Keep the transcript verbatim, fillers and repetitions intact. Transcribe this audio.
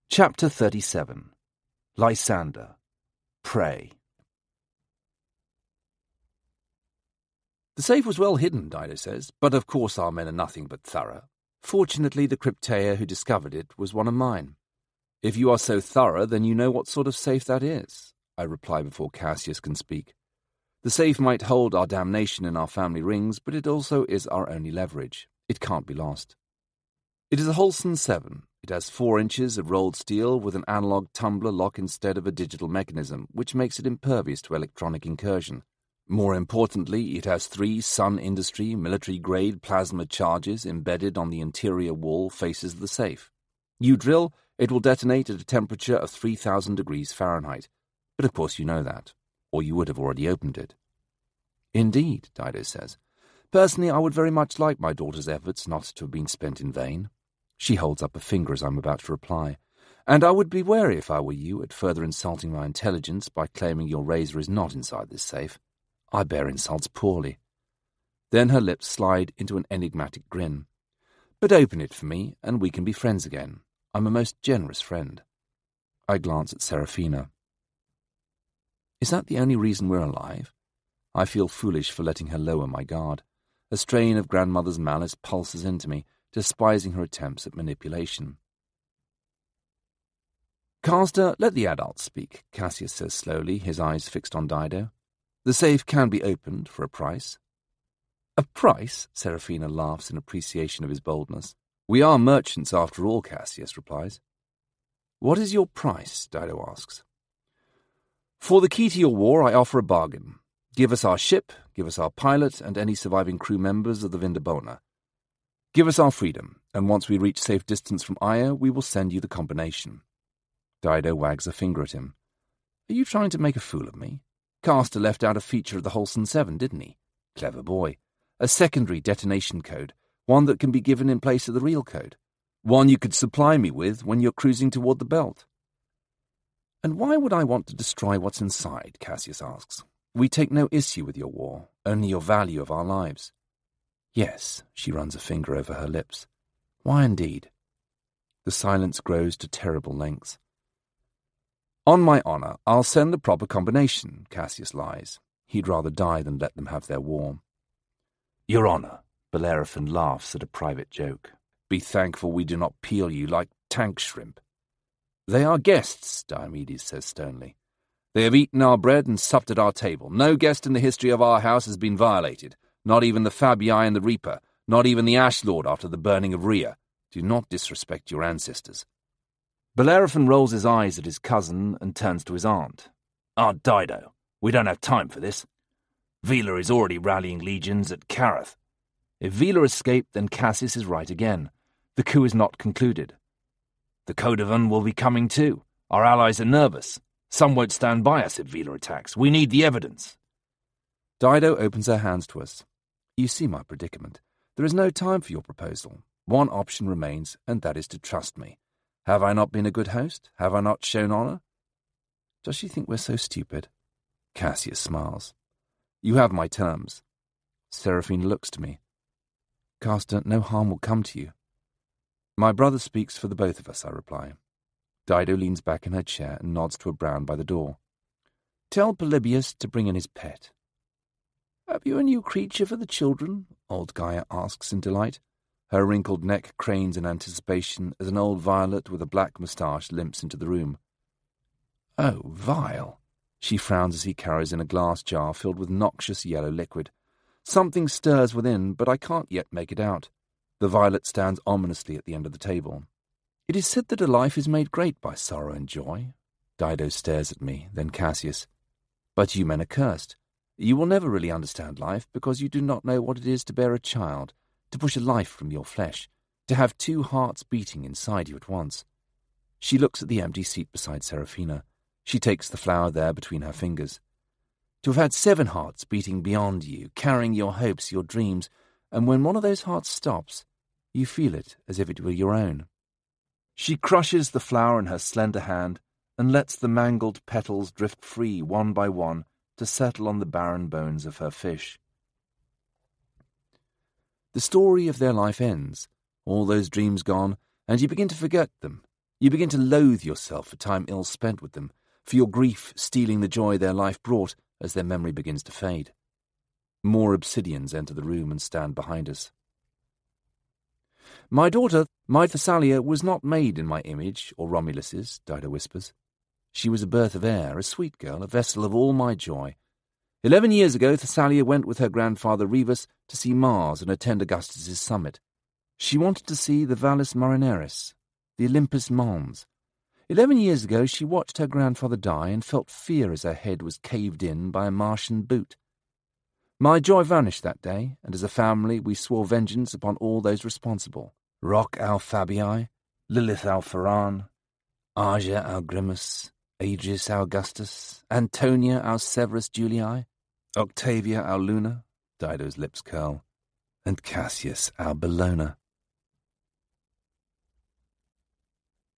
Chapter thirty-seven. Lysander. Prey. The safe was well hidden, Dido says, but of course our men are nothing but thorough. Fortunately, the crypteia who discovered it was one of mine. If you are so thorough, then you know what sort of safe that is, I reply before Cassius can speak. The safe might hold our damnation in our family rings, but it also is our only leverage. It can't be lost. It is a Holston seven. It has four inches of rolled steel with an analog tumbler lock instead of a digital mechanism, which makes it impervious to electronic incursion. More importantly, it has three Sun Industry military-grade plasma charges embedded on the interior wall faces of the safe. You drill, it will detonate at a temperature of three thousand degrees Fahrenheit. But of course you know that, or you would have already opened it. Indeed, Dido says. Personally, I would very much like my daughter's efforts not to have been spent in vain. She holds up a finger as I'm about to reply. And I would be wary, if I were you, at further insulting my intelligence by claiming your razor is not inside this safe. I bear insults poorly. Then her lips slide into an enigmatic grin. But open it for me, and we can be friends again. I'm a most generous friend. I glance at Seraphina. Is that the only reason we're alive? I feel foolish for letting her lower my guard. A strain of grandmother's malice pulses into me, despising her attempts at manipulation. Castor, let the adults speak, Cassius says slowly, his eyes fixed on Dido. The safe can be opened for a price. A price? Seraphina laughs in appreciation of his boldness. We are merchants after all, Cassius replies. What is your price? Dido asks. For the key to your war, I offer a bargain. Give us our ship, give us our pilot, and any surviving crew members of the Vindobona. Give us our freedom, and once we reach safe distance from Aya, we will send you the combination. Dido wags a finger at him. Are you trying to make a fool of me? Castor left out a feature of the Holston seven, didn't he? Clever boy. A secondary detonation code, one that can be given in place of the real code. One you could supply me with when you're cruising toward the belt. And why would I want to destroy what's inside, Cassius asks. We take no issue with your war, only your value of our lives. Yes, she runs a finger over her lips. Why indeed? The silence grows to terrible lengths. On my honour, I'll send the proper combination, Cassius lies. He'd rather die than let them have their war. Your honour, Bellerophon laughs at a private joke. Be thankful we do not peel you like tank shrimp. They are guests, Diomedes says sternly. They have eaten our bread and supped at our table. No guest in the history of our house has been violated. Not even the Fabii and the Reaper, not even the Ash Lord after the burning of Rhea. Do not disrespect your ancestors. Bellerophon rolls his eyes at his cousin and turns to his aunt. Aunt Dido, we don't have time for this. Vila is already rallying legions at Carath. If Vila escaped, then Cassius is right again. The coup is not concluded. The Kodovan will be coming too. Our allies are nervous. Some won't stand by us if Vila attacks. We need the evidence. Dido opens her hands to us. You see my predicament. There is no time for your proposal. One option remains, and that is to trust me. Have I not been a good host? Have I not shown honour? Does she think we're so stupid? Cassius smiles. You have my terms. Seraphina looks to me. Castor, no harm will come to you. My brother speaks for the both of us, I reply. Dido leans back in her chair and nods to a brown by the door. Tell Polybius to bring in his pet. Have you a new creature for the children? Old Gaia asks in delight. Her wrinkled neck cranes in anticipation as an old violet with a black moustache limps into the room. Oh, vile! She frowns as he carries in a glass jar filled with noxious yellow liquid. Something stirs within, but I can't yet make it out. The violet stands ominously at the end of the table. It is said that a life is made great by sorrow and joy. Dido stares at me, then Cassius. But you men are cursed. You will never really understand life because you do not know what it is to bear a child, to push a life from your flesh, to have two hearts beating inside you at once. She looks at the empty seat beside Seraphina. She takes the flower there between her fingers. To have had seven hearts beating beyond you, carrying your hopes, your dreams, and when one of those hearts stops, you feel it as if it were your own. She crushes the flower in her slender hand and lets the mangled petals drift free one by one to settle on the barren bones of her fish. The story of their life ends, all those dreams gone, and you begin to forget them, You begin to loathe yourself for time ill spent with them, for your grief stealing the joy their life brought as their memory begins to fade. More obsidians enter the room and stand behind us. My daughter, my Thessalia, was not made in my image or Romulus's, Dido whispers. She was a birth of air, a sweet girl, a vessel of all my joy. Eleven years ago, Thessalia went with her grandfather Rivus to see Mars and attend Augustus's summit. She wanted to see the Valles Marineris, the Olympus Mons. Eleven years ago, she watched her grandfather die and felt fear as her head was caved in by a Martian boot. My joy vanished that day, and as a family we swore vengeance upon all those responsible. Roc Alphabii, Lilith Alpharan, Argia Algrimus, Adrius Augustus, Antonia our Severus Julii, Octavia our Luna, Dido's lips curl, and Cassius our Bellona.